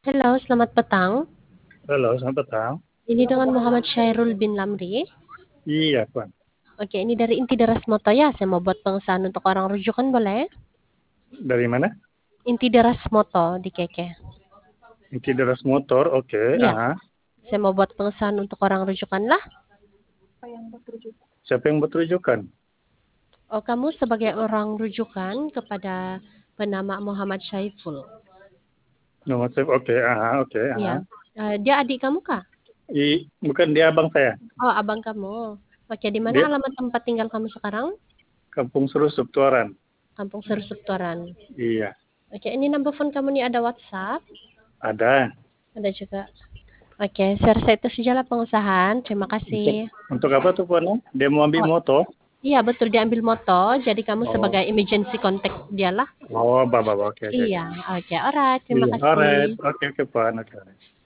Halo, selamat petang. Halo, selamat petang. Ini dengan Muhammad Syairul bin Lamri. Iya, Pak. Oke, ini dari Inti Deras Moto ya. Saya mau buat pengesahan untuk orang rujukan boleh? Dari mana? Inti Deras Moto di Keke. Inti deras motor, oke. Iya, Aha. saya mau buat pengesahan untuk orang rujukan lah. Siapa yang buat rujukan? Oh, kamu sebagai orang rujukan kepada penama Muhammad Syaiful. Nomor saya, oke. Aha, oke. Iya. Aha. Dia adik kamu kah? Bukan dia abang saya. Oh, abang kamu. Oke, di mana Dia alamat tempat tinggal kamu sekarang? Kampung Serusup, Tuaran. Kampung Serusuk Tuaran. Iya, Oke, ini number phone kamu nih ada WhatsApp. ada. Ada juga. Oke, saya rasa itu sajalah pengusahaan. Terima Untuk kasih. untuk apa tuh, Pak? Dia mau ambil Oh, motor? iya betul diambil moto. Jadi kamu Oh, sebagai emergency contact dialah. oh, bapak, oke, oke, Iya, oke. oke, alright. Terima Iya, kasih. alright. Oke, oke, Pak. Oke.